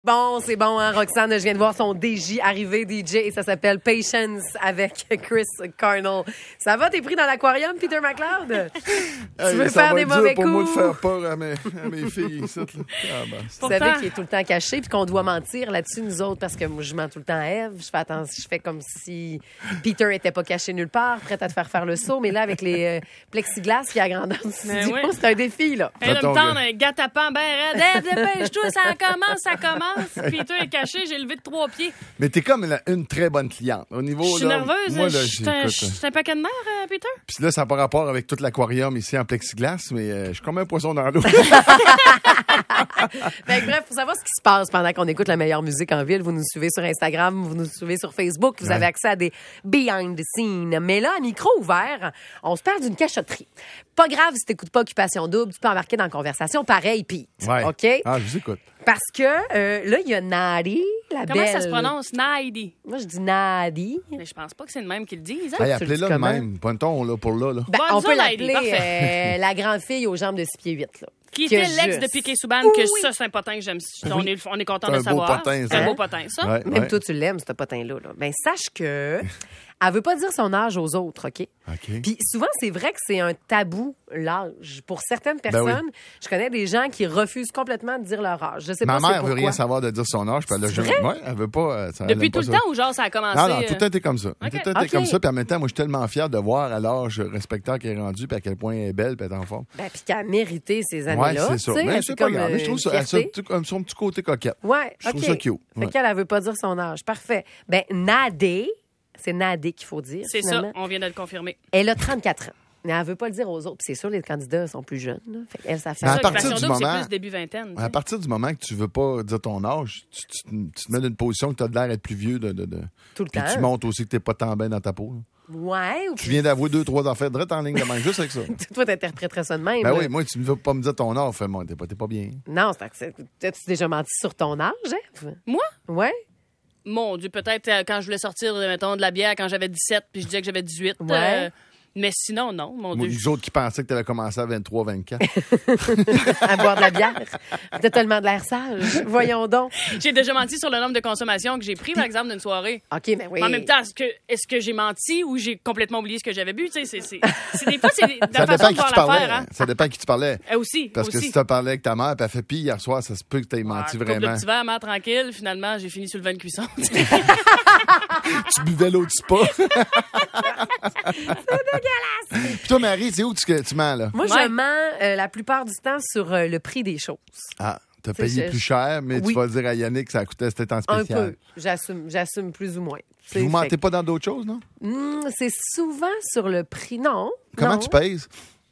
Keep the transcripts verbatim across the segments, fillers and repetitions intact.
Bon, c'est bon, hein, Roxane, je viens de voir son D J arriver, D J, et ça s'appelle Patience avec Chris Carnell. Ça va, t'es pris dans l'aquarium, Peter McLeod? Hey, tu veux ça faire va des être dur mauvais pour coups? moi de faire peur à mes, à mes filles ici. Là. Ah, ben, Vous savez qu'il est tout le temps caché puis qu'on doit mentir là-dessus, nous autres, parce que moi, je mens tout le temps à Ève. Je fais attention, je fais comme si Peter était pas caché nulle part, prête à te faire faire le saut. Mais là, avec les euh, plexiglas qui agrandissent du studio, oui. c'est un défi, là. Elle Attends, me tendre un gâte-à-pain ben raide. Ève, dépêche-toi, ça commence, ça commence. Peter est caché, j'ai levé de trois pieds. Mais t'es comme la- une très bonne cliente. Au niveau, Je suis là, nerveuse. Moi, là, Je suis un, j'écoute, je suis un paquet de nerfs, euh, Peter. Puis là, ça n'a pas rapport avec tout l'aquarium ici en plexiglas, mais euh, je suis comme un poisson dans l'eau. Fait que bref, pour savoir ce qui se passe pendant qu'on écoute la meilleure musique en ville, vous nous suivez sur Instagram, vous nous suivez sur Facebook, vous Ouais. avez accès à des behind the scenes. Mais là, à micro ouvert, on se perd d'une cachotterie. Pas grave si t'écoutes pas Occupation Double, tu peux embarquer dans la conversation pareil, Pete. Ouais. OK? Ah, je vous écoute. Parce que euh, là, il y a Nadi, la Comment belle. ça se prononce? Naidi. Moi, je dis Nadi. Mais je pense pas que c'est le même qu'ils le disent. Hein? Hey, tu le appelez-le dis de comment? même. Pointon, là, pour là. là. Ben, Bon, on disons peut Nadi, l'appeler parfait. euh, la grande fille aux jambes de six pieds huit. Là. Qui Qui a était l'ex juste- de Piquet Souban, Oui, que oui. ça, c'est un potin que j'aime. On est, on est content C'est de un beau savoir. potin, C'est un ça. beau potin, ça. Ouais, Même ouais. toi, tu l'aimes, ce potin-là. Là. Ben, sache que elle veut pas dire son âge aux autres, OK? OK. Puis souvent, c'est vrai que c'est un tabou, l'âge. Pour certaines Ben personnes, oui. je connais des gens qui refusent complètement de dire leur âge. Je sais Ma pas c'est mère veut pourquoi. rien savoir de dire son âge, puis elle a C'est jamais. vrai? Ouais, elle veut pas. euh, ça, elle Depuis aime pas tout le ça. temps ou genre ça a commencé? Non, non, euh, tout le temps était comme ça. Tout le temps était OK. comme ça, puis en même temps, moi, je suis tellement fier de voir à l'âge respectant qu'elle est rendue, puis à quel point elle est belle, puis elle est en forme. Ben, puis qu'elle a mérité ces Ouais, années-là. c'est ça. tu sais, Mais c'est c'est pas comme, grave. Mais je euh, trouve une ça, elle a son fierté. petit- son petit côté coquette. Ouais, Je trouve OK. ça cute. Fait Ouais. qu'elle, elle veut pas dire son âge. Parfait. Ben, Nadé, c'est Nadé qu'il faut dire. C'est ça, finalement. on vient de le confirmer. Elle a trente-quatre ans. Mais elle veut pas le dire aux autres. Puis c'est sûr, les candidats sont plus jeunes. Là. Fait qu'elle, ça fait... Mais à Ça, partir Occupation du Double, moment- c'est plus début vingtaine. tu À sais. partir du moment que tu veux pas dire ton âge, tu, tu- tu te mets dans une position que tu as l'air d'être plus vieux. De, de, de... Tout le Puis temps. tu montres aussi que t'es pas tant bien dans ta peau. là. Ouais. Ou... Tu viens d'avouer deux, trois affaires direct en ligne de même, juste avec ça. Toi, t'interpréterais ça de même. Ben là. oui, moi, tu ne veux pas me dire ton âge. Fais, moi, t'es pas, t'es pas bien. Non, c'est c'est- t'as-tu déjà menti sur ton âge, Ève? Moi? Ouais. Mon Dieu, peut-être euh, quand je voulais sortir, euh, mettons, de la bière quand j'avais dix-sept, puis je disais que j'avais dix-huit. Ouais. euh, mais sinon, non, mon Moi, Dieu. les autres qui pensaient que tu avais commencé à vingt-trois, vingt-quatre. À boire de la bière. T'as tellement de l'air sage. Voyons donc. J'ai déjà menti sur le nombre de consommation que j'ai pris, par exemple, d'une soirée. OK, mais oui. Mais en même temps, est-ce que, est-ce que j'ai menti ou j'ai complètement oublié ce que j'avais bu? Tu sais, c'est, c'est, c'est des fois, c'est des- Ça la dépend façon à de qui tu voir parlais. l'affaire. Hein? Ça dépend à qui tu parlais. Euh, aussi, Parce que aussi. si tu as parlé avec ta mère, puis elle fait pire hier soir, ça se peut que tu aies menti Ah, couple de vraiment. petits verres, mère tranquille. Finalement, j'ai fini sur le vin de cuisson. Tu buvais l'eau du spa. C'est dégueulasse. Puis toi, Marie, c'est où tu, que tu mens, là? Moi, Ouais. je mens euh, la plupart du temps sur euh, le prix des choses. Ah, t'as C'est- payé je- plus cher, mais Oui. tu vas dire à Yannick que ça coûtait, c'était en Un spécial. peu. J'assume, j'assume plus ou moins. Puis vous Fait mentez que- pas dans d'autres choses, non? Hmm, c'est souvent sur le prix. Non. Comment non. tu pèses?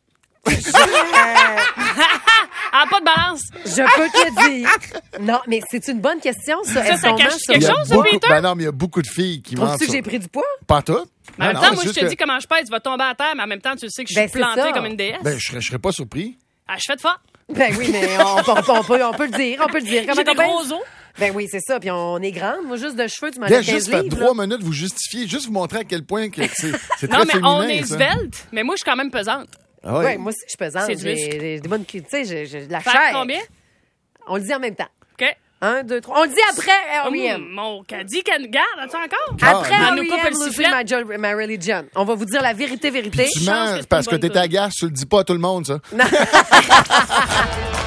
Ah, pas de balance. Je peux te dire. Non, mais c'est une bonne question, ça. Ça, Est-ce ça qu'on cache ment sur quelque le- Il y a chose, ça, beaucoup- Peter? Ben non, mais il y a beaucoup de filles qui mentent Trouves-tu que sur- j'ai pris du poids? Pas tout. Mais en Non, même non, temps, c'est moi, je juste te que- dis comment je pèse. Tu vas tomber à terre, mais en même temps, tu sais que je Ben, suis c'est plantée ça. comme une déesse. Ben, je serais, je serais pas surpris. Ah, je fais de fort. Ben oui, mais on, on- on peut, on peut le dire. On peut le dire. Comment J'ai des qu'on pèse? gros os. Ben oui, c'est ça. Puis on est grande. Moi, juste de cheveux, tu m'en Viens as quinze juste faire livres. trois là. minutes, vous justifier, juste vous montrer à quel point que c'est, c'est très Non, mais féminin. on est ça. svelte, mais moi, je suis quand même pesante. Ah ouais. Ouais, moi aussi, je suis pesante. C'est du J'ai muscle. j'ai des bonnes cuisses. Tu sais, j'ai j'ai de la Fait chair. combien? On le dit en même temps. OK. Un, deux, trois. On le dit après R E M. Hum, mon caddie, can... garde, as-tu encore? Après Ah, Elle nous R coupe E M, le losing sifflet. my, jo- my religion. On va vous dire la vérité, vérité. Tu chance mens que c'est parce une que bonne t'es toune. agace, tu le dis pas à tout le monde, ça.